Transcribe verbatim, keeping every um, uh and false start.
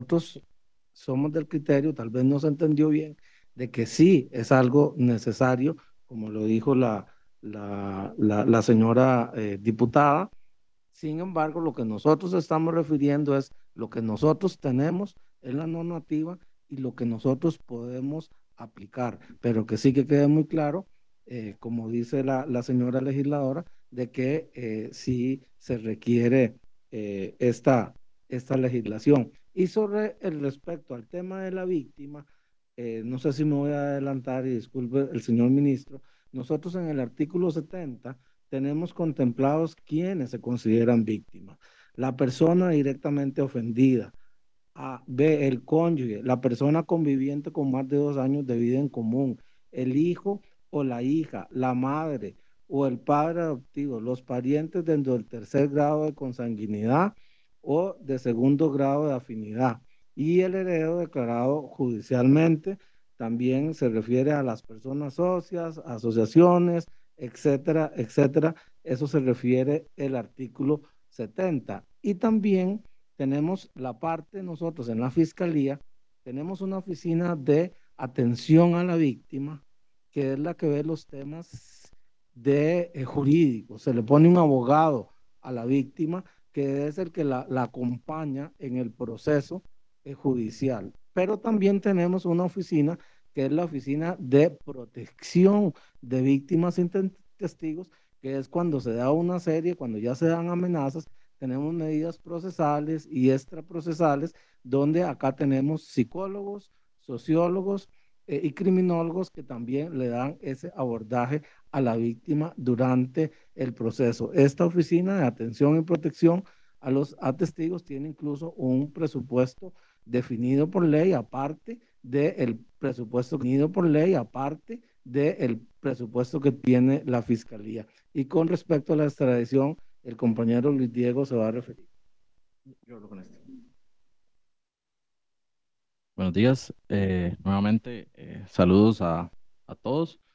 nosotros somos del criterio, tal vez no se entendió bien, de que sí es algo necesario, como lo dijo la, la, la, la señora eh, diputada. Sin embargo, lo que nosotros estamos refiriendo es lo que nosotros tenemos en la normativa y lo que nosotros podemos aplicar, pero que sí que quede muy claro, eh, como dice la, la señora legisladora, de que eh, sí se requiere eh, esta, esta legislación. Y sobre el respecto al tema de la víctima, eh, no sé si me voy a adelantar y disculpe el señor ministro, nosotros en el artículo setenta tenemos contemplados quienes se consideran víctimas. La persona directamente ofendida, A, B, el cónyuge, la persona conviviente con más de dos años de vida en común, el hijo o la hija, la madre o el padre adoptivo, los parientes dentro del tercer grado de consanguinidad o de segundo grado de afinidad y el heredero declarado judicialmente. También se refiere a las personas socias, asociaciones, etcétera, etcétera. Eso se refiere el artículo setenta. Y también tenemos la parte, nosotros en la fiscalía, tenemos una oficina de atención a la víctima, que es la que ve los temas de eh, jurídicos. Se le pone un abogado a la víctima, que es el que la, la acompaña en el proceso eh, judicial. Pero también tenemos una oficina que es la oficina de protección de víctimas sin testigos, que es cuando se da una serie, cuando ya se dan amenazas, tenemos medidas procesales y extraprocesales, donde acá tenemos psicólogos, sociólogos eh, y criminólogos que también le dan ese abordaje a la víctima durante el proceso. Esta oficina de atención y protección a los a testigos tiene incluso un presupuesto definido por ley, aparte del presupuesto definido por ley, aparte del presupuesto que tiene la fiscalía. Y con respecto a la extradición, el compañero Luis Diego se va a referir. Yo hablo con esto. Buenos días. Eh, nuevamente, eh, saludos a, a todos.